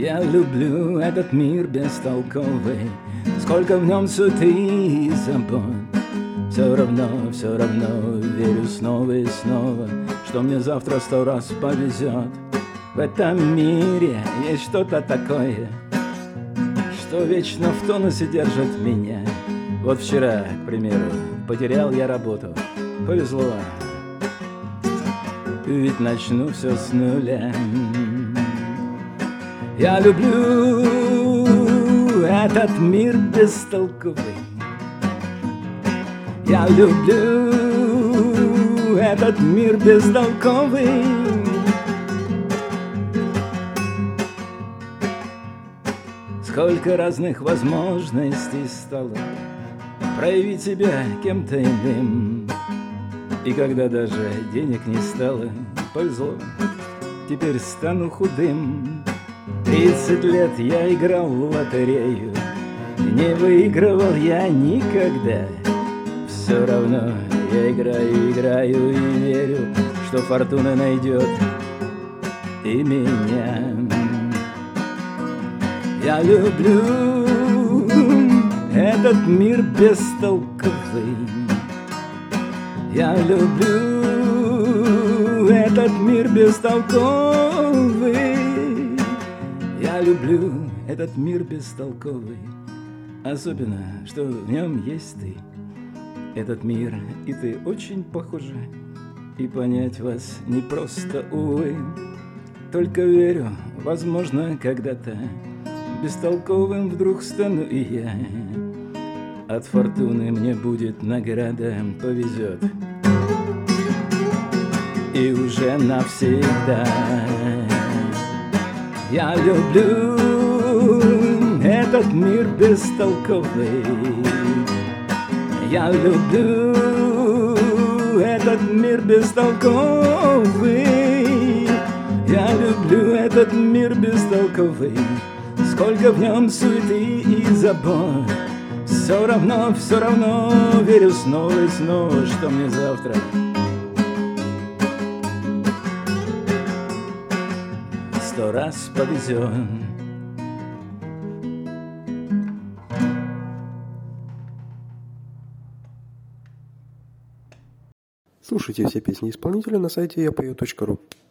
Я люблю этот мир бестолковый, сколько в нем суеты и забот. Все равно верю снова и снова, что мне завтра 100 раз повезет. В этом мире есть что-то такое, что вечно в тонусе держит меня. Вот вчера, к примеру, потерял я работу. Повезло, ведь начну все с нуля. Я люблю этот мир бестолковый. Я люблю этот мир бестолковый. Сколько разных возможностей стало проявить себя кем-то иным. И когда даже денег не стало, повезло, теперь стану худым. 30 лет я играл в лотерею, не выигрывал я никогда. Все равно я играю и верю, что фортуна найдет и меня. Я люблю этот мир бестолковый. Я люблю этот мир бестолковый. Я люблю этот мир бестолковый. Особенно, что в нем есть ты. Этот мир, и ты очень похожи. И понять вас непросто, увы. Только верю, возможно, когда-то бестолковым вдруг стану и я. От фортуны мне будет награда, повезет. И уже навсегда. Я люблю этот мир бестолковый. Я люблю этот мир бестолковый. Я люблю этот мир бестолковый. Сколько в нем суеты и забот. Все равно верю снова и снова, что мне завтра 100 раз повезет. Слушайте все песни исполнителя на сайте yapою.ru.